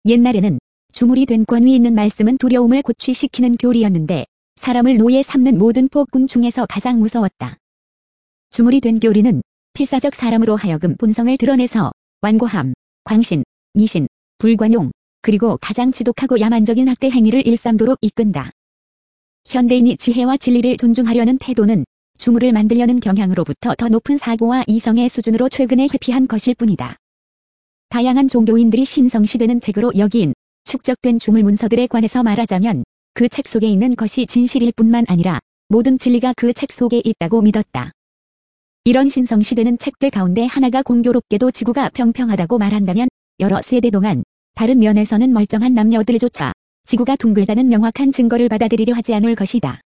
옛날에는 주물이 된 권위 있는 말씀은 두려움을 고취시키는 교리였는데 사람을 노예 삼는 모든 폭군 중에서 가장 무서웠다. 주물이 된 교리는 필사적 사람으로 하여금 본성을 드러내서 완고함, 광신, 미신, 불관용, 그리고 가장 지독하고 야만적인 학대 행위를 일삼도록 이끈다. 현대인이 지혜와 진리를 존중하려는 태도는 주물을 만들려는 경향으로부터 더 높은 사고와 이성의 수준으로 최근에 회피한 것일 뿐이다. 다양한 종교인들이 신성시되는 책으로 여긴 축적된 주물 문서들에 관해서 말하자면 그 책 속에 있는 것이 진실일 뿐만 아니라 모든 진리가 그 책 속에 있다고 믿었다. 이런 신성시되는 책들 가운데 하나가 공교롭게도 지구가 평평하다고 말한다면 여러 세대 동안 다른 면에서는 멀쩡한 남녀들조차 지구가 둥글다는 명확한 증거를 받아들이려 하지 않을 것이다.